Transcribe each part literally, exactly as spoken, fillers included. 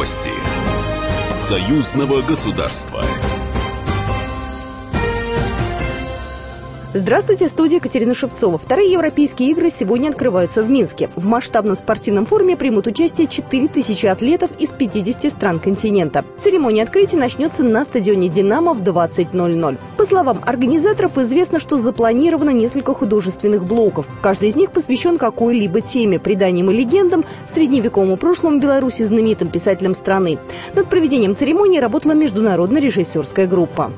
Новости союзного государства. Здравствуйте, в студии Екатерина Шевцова. Вторые Европейские игры сегодня открываются в Минске. В масштабном спортивном форуме примут участие четыре тысячи атлетов из пятидесяти стран континента. Церемония открытия начнется на стадионе «Динамо» в двадцать ноль ноль. По словам организаторов, известно, что запланировано несколько художественных блоков. Каждый из них посвящен какой-либо теме, преданиям и легендам, средневековому прошлому Беларуси, знаменитым писателям страны. Над проведением церемонии работала международная режиссерская группа.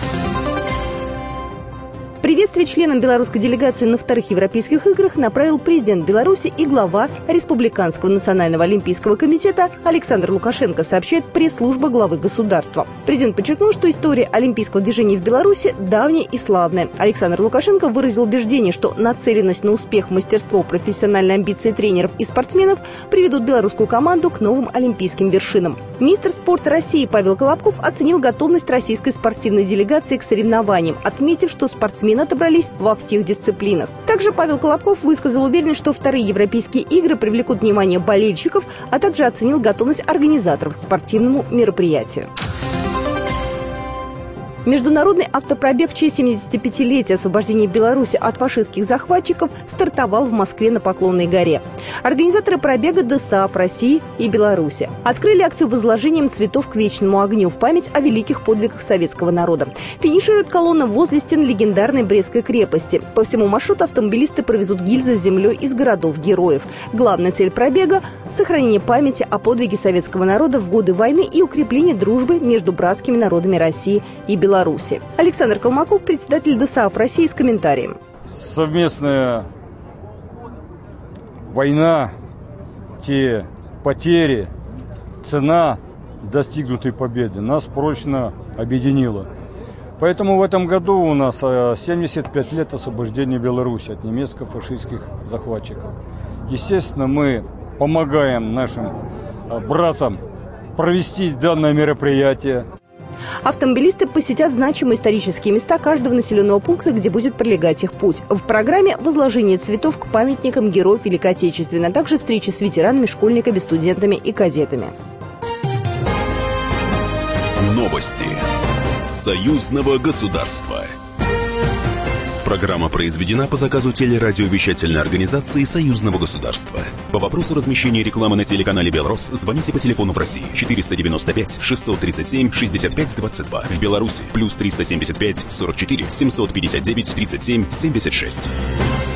Приветствие членам белорусской делегации на вторых Европейских играх направил президент Беларуси и глава Республиканского национального олимпийского комитета Александр Лукашенко, сообщает пресс-служба главы государства. Президент подчеркнул, что история олимпийского движения в Беларуси давняя и славная. Александр Лукашенко выразил убеждение, что нацеленность на успех, мастерство, профессиональные амбиции тренеров и спортсменов приведут белорусскую команду к новым олимпийским вершинам. Министр спорта России Павел Колобков оценил готовность российской спортивной делегации к соревнованиям, отметив, что спортсмены отобрались во всех дисциплинах. Также Павел Колобков высказал уверенность, что вторые Европейские игры привлекут внимание болельщиков, а также оценил готовность организаторов к спортивному мероприятию. Международный автопробег в честь семидесятипятилетия освобождения Беларуси от фашистских захватчиков стартовал в Москве на Поклонной горе. Организаторы пробега ДОСААФ России и Беларуси открыли акцию возложением цветов к вечному огню в память о великих подвигах советского народа. Финиширует колонна возле стен легендарной Брестской крепости. По всему маршруту автомобилисты провезут гильзы с землей из городов-героев. Главная цель пробега – сохранение памяти о подвиге советского народа в годы войны и укрепление дружбы между братскими народами России и Беларуси. Беларуси. Александр Колмаков, председатель ДОСААФ России, с комментарием. Совместная война, те потери, цена достигнутой победы нас прочно объединила. Поэтому в этом году у нас семьдесят пять лет освобождения Беларуси от немецко-фашистских захватчиков. Естественно, мы помогаем нашим братцам провести данное мероприятие. Автомобилисты посетят значимые исторические места каждого населенного пункта, где будет пролегать их путь. В программе возложение цветов к памятникам героев Великой Отечественной, а также встречи с ветеранами, школьниками, студентами и кадетами. Новости союзного государства. Программа произведена по заказу телерадиовещательной организации Союзного государства. По вопросу размещения рекламы на телеканале «Белрос» звоните по телефону в России четыреста девяносто пять шестьсот тридцать семь шестьдесят пять двадцать два. В Беларуси плюс триста семьдесят пять сорок четыре семьсот пятьдесят девять тридцать семь семьдесят шесть.